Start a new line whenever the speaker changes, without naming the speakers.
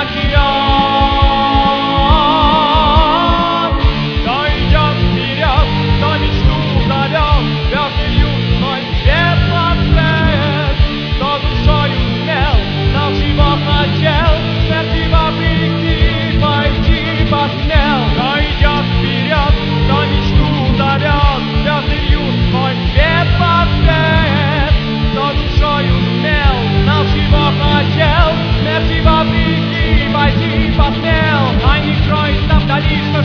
океан. Кто идет вперед, кто мечту зовет, звезды льют свой свет ласкает. Кто душою смел, знал, чего хотел, смерти вопреки пойти посмел. Кто идет вперед, кто мечту зовет, звезды льют свой свет ласкает. Кто душою смел, знал, чего хотел, смерти вопреки пойти посмел. Ай, не кроется вдали, что